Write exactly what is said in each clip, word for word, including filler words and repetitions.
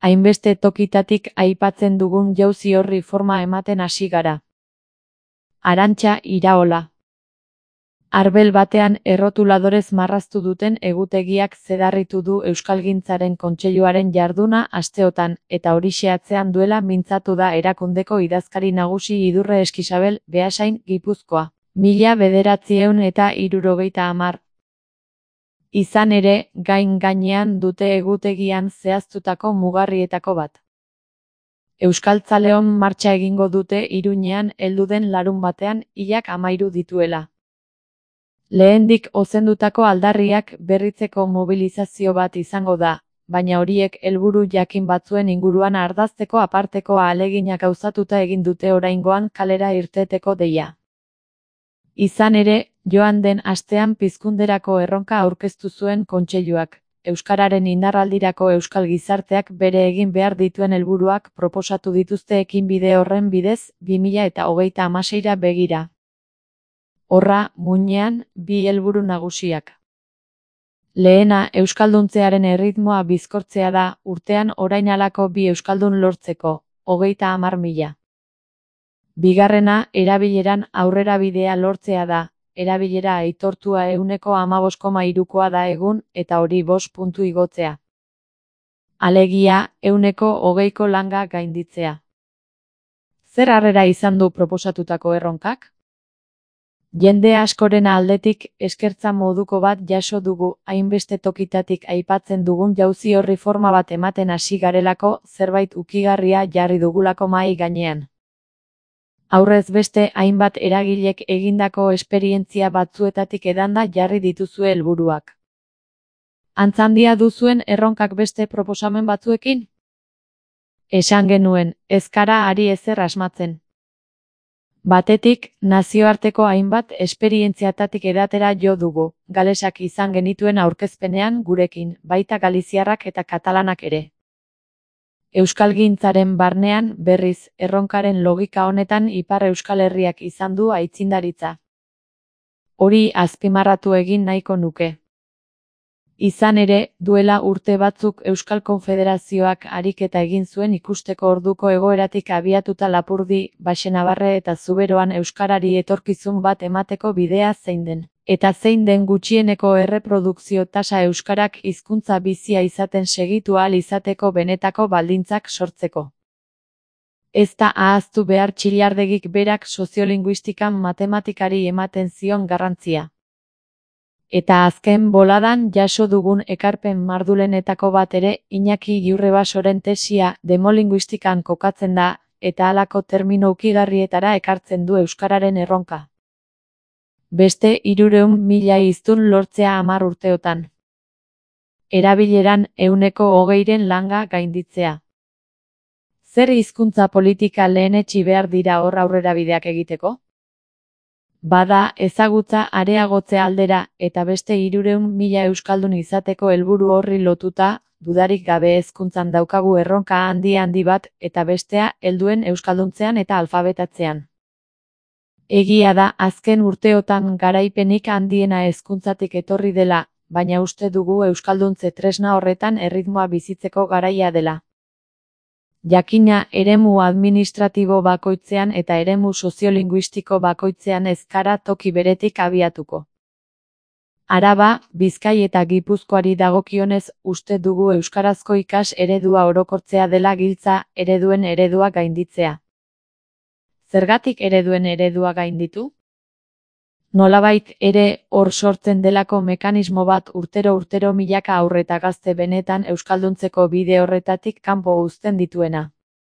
hainbeste tokitatik aipatzen dugun jauzi horri forma ematen hasi gara. Arantxa Iraola. Arbel batean errotuladorez marraztu duten egutegiak zedarritu du Euskalgintzaren Kontseiluaren jarduna asteotan, eta horixe atzean duela mintzatu da erakundeko idazkari nagusi Idurre Eskisabel, Beasain, Gipuzkoa. Mila bederatziehun eta hirurogeita hamar. Izan ere, gain gainean dute egutegian zehaztutako mugarrietako bat. Euskaltzaleon martxa egingo dute Iruñean heldu den larun batean hilak hamairu dituela. Lehendik ozendutako aldarriak berritzeko mobilizazio bat izango da, baina horiek helburu jakin batzuen inguruan ardazteko aparteko ahaleginak gauzatuta egin dute oraingoan kalera irteteko deia. Izan ere, joan den astean pizkunderako erronka aurkeztu zuen Kontseiluak, euskararen indarraldirako euskal gizarteak bere egin behar dituen helburuak proposatu dituzte ekinbide horren bidez bi mila hogeita hamaseira begira. Horra, muinean, bi helburu nagusiak. Lehena, euskalduntzearen erritmoa bizkortzea da, urtean orain halako bi euskaldun lortzeko, hogeita hamar mila. Bigarrena, erabileran aurrerabidea lortzea da, erabilera aitortua ehuneko hamabost koma hirukoa da egun, eta hori bost puntu igotzea. Alegia, ehuneko hogeiko langa gainditzea. Zer harrera izan du proposatutako erronkak? Jende askoren aldetik eskertza moduko bat jaso dugu, hainbeste tokitatik aipatzen dugun jauzi horri forma bat ematen hasi garelako, zerbait ukigarria jarri dugulako mahai gainean. Aurrez beste hainbat eragilek egindako esperientzia batzuetatik edanda jarri dituzue helburuak. Antzandia duzuen erronkak beste proposamen batzuekin? Esan genuen, ez gara ari ezer asmatzen. Batetik, nazioarteko hainbat esperientziatatik edatera jo dugu, galesak izan genituen aurkezpenean gurekin, baita galiziarrak eta katalanak ere. Euskalgintzaren barnean, berriz, erronkaren logika honetan Ipar Euskal Herriak izan du aitzindaritza. Hori azpimarratu egin nahiko nuke. Izan ere, duela urte batzuk Euskal Konfederazioak ariketa egin zuen ikusteko orduko egoeratik abiatuta Lapurdi, Baxenabarre eta Zuberoan euskarari etorkizun bat emateko bidea zein den. Eta zein den gutxieneko erreprodukzio tasa euskarak hizkuntza bizia izaten segitu ahal izateko benetako baldintzak sortzeko. Ez da ahaztu behar Txillardegik berak soziolinguistikan matematikari ematen zion garrantzia. Eta azken boladan jaso dugun ekarpen mardulenetako bat ere Iñaki Giurrebasoren tesia demolinguistikan kokatzen da, eta halako termino ukigarrietara ekartzen du euskararen erronka. Beste hirurehun mila hiztun lortzea hamar urteotan. Erabileran ehuneko hogeiren langa gainditzea. Zer hizkuntza politika lehenetsi behar dira hor aurrerabideak egiteko? Bada, ezagutza areagotzea aldera, eta beste hirurehun mila euskaldun izateko helburu horri lotuta, dudarik gabe hezkuntzan daukagu erronka handi handi bat, eta bestea helduen euskalduntzean eta alfabetatzean. Egia da, azken urteotan garaipenik handiena hezkuntzatik etorri dela, baina uste dugu euskalduntze tresna horretan erritmoa bizitzeko garaia dela. Jakina, eremu administratibo bakoitzean eta eremu soziolinguistiko bakoitzean ez gara toki beretik abiatuko. Araba, Bizkai eta Gipuzkoari dagokionez uste dugu euskarazko ikas eredua orokortzea dela giltza ereduen eredua gainditzea. Zergatik ereduen eredua gainditu? Nolabait ere hor sortzen delako mekanismo bat urtero-urtero milaka haur eta gazte benetan euskalduntzeko bide horretatik kanpo uzten dituena.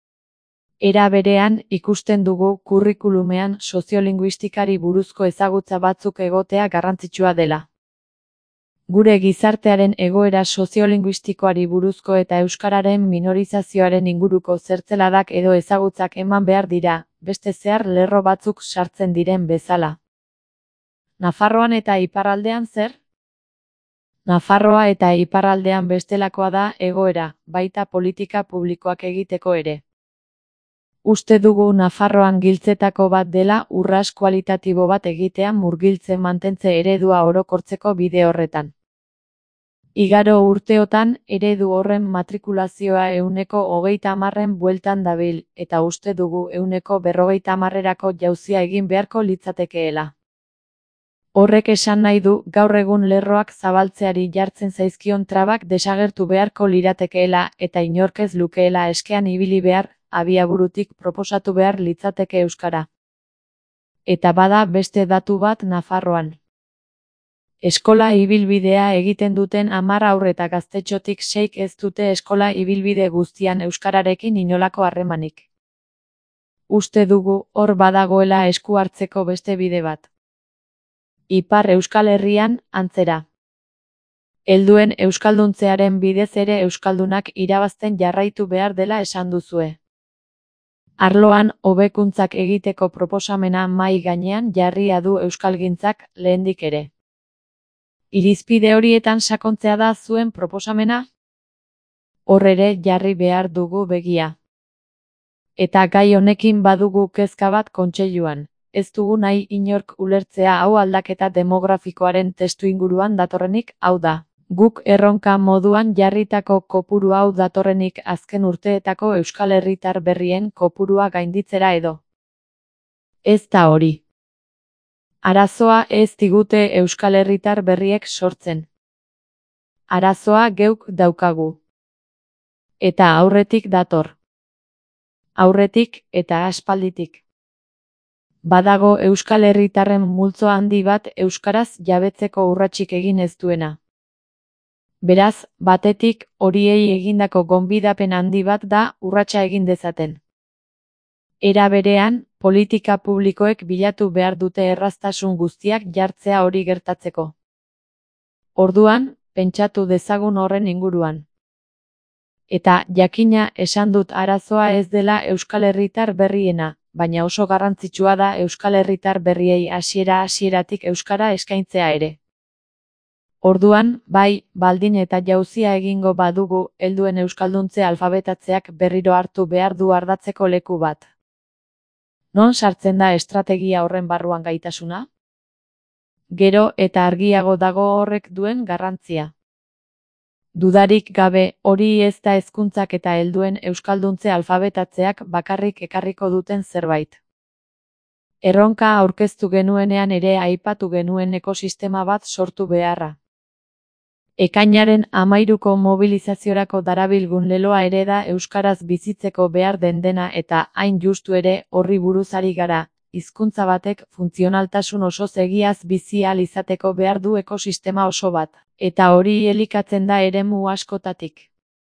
Era berean, ikusten dugu kurrikulumean soziolinguistikari buruzko ezagutza batzuk egotea garrantzitsua dela. Gure gizartearen egoera soziolinguistikoari buruzko eta euskararen minorizazioaren inguruko zertzeladak edo ezagutzak eman behar dira, beste zehar lerro batzuk sartzen diren bezala. Nafarroan eta iparraldean zer? Nafarroa eta iparraldean bestelakoa da egoera, baita politika publikoak egiteko ere. Uste dugu Nafarroan giltzetako bat dela urras kualitatibo bat egitea murgiltzen mantentze eredua orokortzeko bide horretan. Igaro urteotan eredu horren matrikulazioa ehuneko hogeita hamarren bueltan dabil, eta uste dugu ehuneko berrogeita hamarrerako jauzia egin beharko litzatekeela. Horrek esan nahi du gaur egun lerroak zabaltzeari jartzen zaizkion trabak desagertu beharko liratekeela eta inork ez lukeela eskean ibili behar, abiaburutik proposatu behar litzateke euskara. Eta bada beste datu bat Nafarroan. Eskola ibilbidea egiten duten hamar haur eta gaztetxotik seik ez dute eskola ibilbide guztian euskararekin inolako harremanik. Uste dugu hor badagoela esku hartzeko beste bide bat. Ipar Euskal Herrian, antzera. Helduen euskalduntzearen bidez ere euskaldunak irabazten jarraitu behar dela esan duzue. Arloan hobekuntzak egiteko proposamena mahai gainean jarria du euskalgintzak lehendik ere. Irizpide horietan sakontzea da zuen proposamena? Hor ere jarri behar dugu begia. Eta gai honekin badugu kezka bat kontseiluan. Ez dugu nahi inork ulertzea hau aldaketa demografikoaren testuinguruan datorrenik, hau da. Guk erronka moduan jarritako kopuru hau datorrenik azken urteetako euskal herritar berrien kopurua gainditzera edo. Ez da hori. Arazoa ez digute euskal herritar berriek sortzen. Arazoa geuk daukagu. Eta aurretik dator. Aurretik eta aspalditik. Badago euskal herritarren multzo handi bat euskaraz jabetzeko urratsik egin ez duena. Beraz, batetik horiei egindako gonbidapen handi bat da urratsa egin dezaten. Era berean, politika publikoek bilatu behar dute erraztasun guztiak jartzea hori gertatzeko. Orduan, pentsatu dezagun horren inguruan. Eta jakina esan dut arazoa ez dela euskal herritar berriena, baina oso garrantzitsua da euskal herritar berriei hasiera hasieratik euskara eskaintzea ere. Orduan, bai, baldin eta jauzia egingo badugu, helduen euskalduntze alfabetatzeak berriro hartu behar du ardatzeko leku bat. Non sartzen da estrategia horren barruan gaitasuna? Gero eta argiago dago horrek duen garrantzia. Dudarik gabe, hori ez da hezkuntzak eta helduen euskalduntze alfabetatzeak bakarrik ekarriko duten zerbait. Erronka aurkeztu genuenean ere aipatu genuen ekosistema bat sortu beharra. Ekainaren hamairuko mobilizaziorako darabilgun leloa ere da euskaraz bizitzeko behar den dena eta hain justu ere horri buruz ari gara, hizkuntza batek funtzionaltasun osoz egiaz bizi ahal izateko behar du ekosistema oso bat, eta hori elikatzen da eremu askotatik.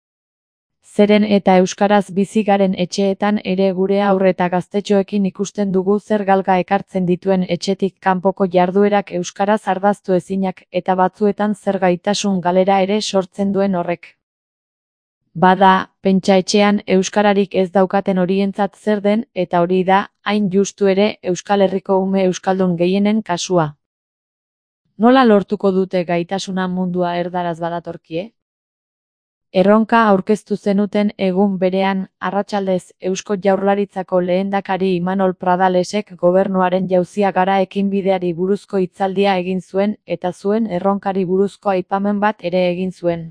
Zeren eta euskaraz bizi garen etxeetan ere gure haur eta gaztetxoekin ikusten dugu zer galga ekartzen dituen etxetik kanpoko jarduerak euskaraz ardaztu ezinak eta batzuetan zer gaitasun galera ere sortzen duen horrek. Bada, pentsa etxean euskararik ez daukaten horientzat zer den eta hori da, hain justu ere Euskal Herriko ume euskaldun gehienen kasua. Nola lortuko dute gaitasuna mundua erdaraz badatorkie? Erronka aurkeztu zenuten egun berean, arratsaldez Eusko Jaurlaritzako lehendakari Imanol Pradalesek gobernuaren jauzia gara ekinbideari buruzko hitzaldia egin zuen eta zuen erronkari buruzko aipamen bat ere egin zuen.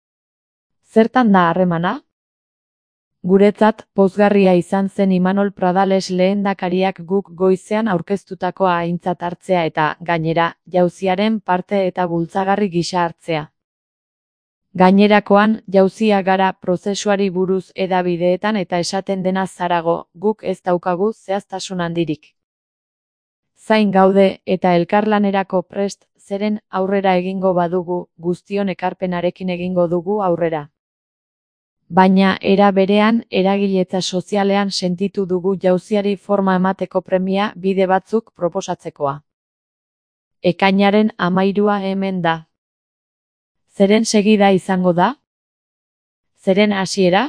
Zertan da harremana? Guretzat, pozgarria izan zen Imanol Pradales lehendakariak guk goizean aurkeztutakoa aintzat hartzea eta, gainera, jauziaren parte eta bultzagarri gisa hartzea. Gainerakoan, jauzia gara prozesuari buruz hedabideetan eta esaten dena zarago, guk ez daukagu zehaztasun handirik. Zain gaude eta elkarlanerako prest, zeren aurrera egingo badugu, guztion ekarpenarekin egingo dugu aurrera. Baina era berean, eragiletza sozialean sentitu dugu jauziari forma emateko premia bide batzuk proposatzekoa. Ekainaren hamairua hemen da. Zeren segida izango da? Zeren hasiera?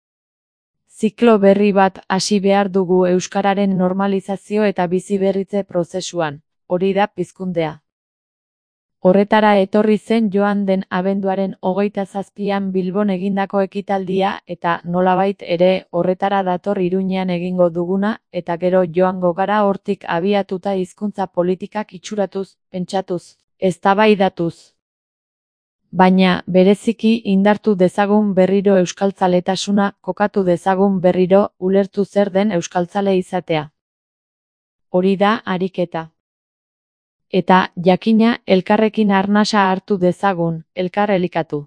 Ziklo berri bat hasi behar dugu euskararen normalizazio eta biziberritze prozesuan, hori da pizkundea. Horretara etorri zen joan den abenduaren hogeita zazpian Bilbon egindako ekitaldia eta nolabait ere horretara dator Iruñean egingo duguna eta gero joango gara hortik abiatuta hizkuntza politikak itxuratuz, pentsatuz, eztabaidatuz. Baina, bereziki indartu dezagun berriro euskaltzaletasuna, kokatu dezagun berriro, ulertu zer den euskaltzale izatea. Hori da ariketa. Eta, jakina, elkarrekin arnasa hartu dezagun, elkar elikatu.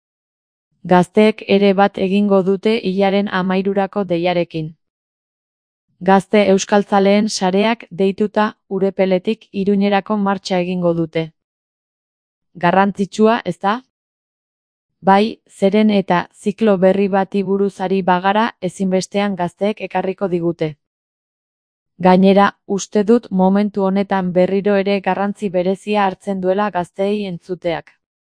Gazteek ere bat egingo dute hilaren hamairurako deiarekin. Gazte euskaltzaleen sareak deituta, Urepeletik Iruñerako martxa egingo dute. Garrantzitsua, ezta? Bai, zeren eta ziklo berri bati buruz ari bagara ezinbestean gazteek ekarriko digute. Gainera, uste dut momentu honetan berriro ere garrantzi berezia hartzen duela gazteei entzuteak.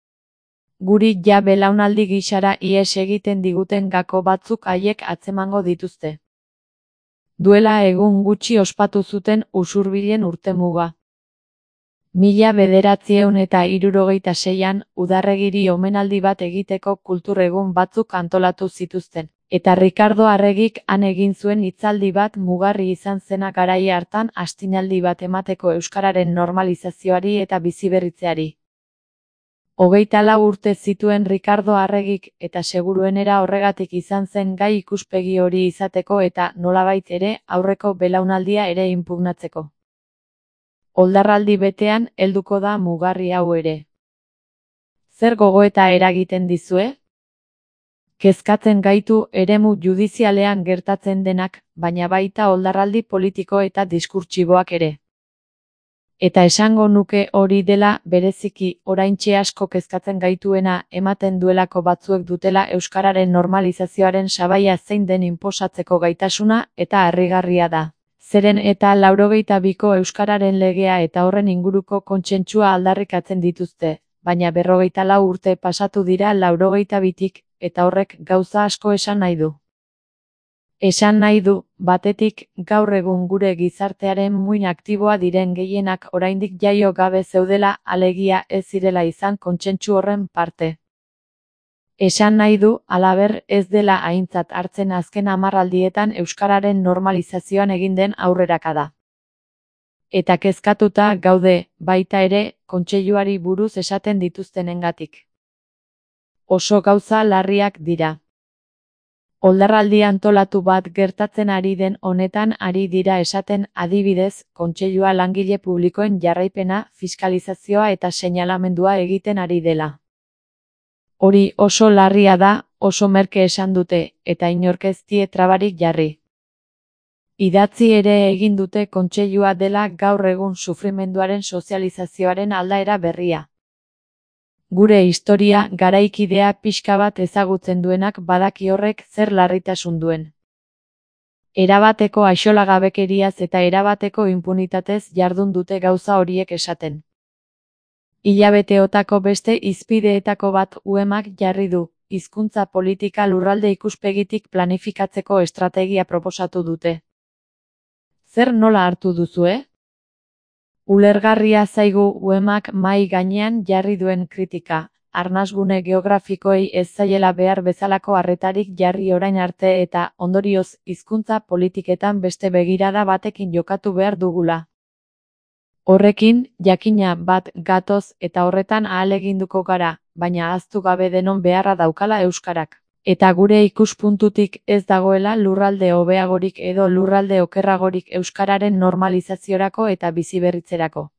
Guri ja belaunaldi gixara ihes egiten diguten gako batzuk haiek atzemango dituzte. Duela egun gutxi ospatu zuten usurbilen urtemuga. Mila bederatziehun eta hirurogeita seian, Udarregiri omenaldi bat egiteko kultur egun batzuk antolatu zituzten, eta Rikardo Arregik han egin zuen hitzaldi bat mugarri izan zena garai hartan astinaldi bat emateko euskararen normalizazioari eta biziberritzeari. Hogeita lau urte zituen Rikardo Arregik eta seguruenera horregatik izan zen gai ikuspegi hori izateko eta nolabait ere aurreko belaunaldia ere inpugnatzeko. Oldarraldi betean helduko da mugarri hau ere. Zer gogoeta eragiten dizue? Kezkatzen gaitu eremu judizialean gertatzen denak, baina baita oldarraldi politiko eta diskurtsiboak ere. Eta esango nuke hori dela bereziki oraintxe asko kezkatzen gaituena ematen duelako batzuek dutela euskararen normalizazioaren sabaia zein den inposatzeko gaitasuna eta harrigarria da. Zeren eta laurogeita biko euskararen legea eta horren inguruko kontsentsua aldarrikatzen dituzte, baina berrogeita lau urte pasatu dira laurogeita bitik, eta horrek gauza asko esan nahi du. Esan nahi du, batetik, gaur egun gure gizartearen muin aktiboa diren gehienak oraindik jaio gabe zeudela, alegia ez zirela izan kontsentsu horren parte. Esan nahi du, halaber, ez dela aintzat hartzen azken hamarraldietan euskararen normalizazioan egin den aurrerakada. Eta kezkatuta gaude, baita ere, kontseiluari buruz esaten dituztenengatik. Oso gauza larriak dira. Oldarraldi antolatu bat gertatzen ari den honetan ari dira esaten adibidez, kontseilua langile publikoen jarraipena, fiskalizazioa eta seinalamendua egiten ari dela. Hori oso larria da, oso merke esan dute, eta inork ez die trabarik jarri. Idatzi ere egin dute kontseilua dela gaur egun sufrimenduaren sozializazioaren aldaera berria. Gure historia, garaikidea pixka bat ezagutzen duenak badaki horrek zer larritasun duen. Erabateko axolagabekeriaz eta erabateko inpunitatez jardun dute gauza horiek esaten. Hilabeteotako beste hizpideetako bat U E Mak jarri du, hizkuntza politika lurralde ikuspegitik planifikatzeko estrategia proposatu dute. Zer nola hartu duzue? Ulergarria zaigu U E Mak mahai gainean jarri duen kritika, arnasgune geografikoei ez zaiela behar bezalako arretarik jarri orain arte eta, ondorioz, hizkuntza politiketan beste begirada batekin jokatu behar dugula. Horrekin, jakina bat gatoz eta horretan ahaleginduko gara, baina ahaztu gabe denon beharra daukala euskarak. Eta gure ikuspuntutik ez dagoela lurralde hobeagorik edo lurralde okerragorik euskararen normalizaziorako eta biziberritzerako.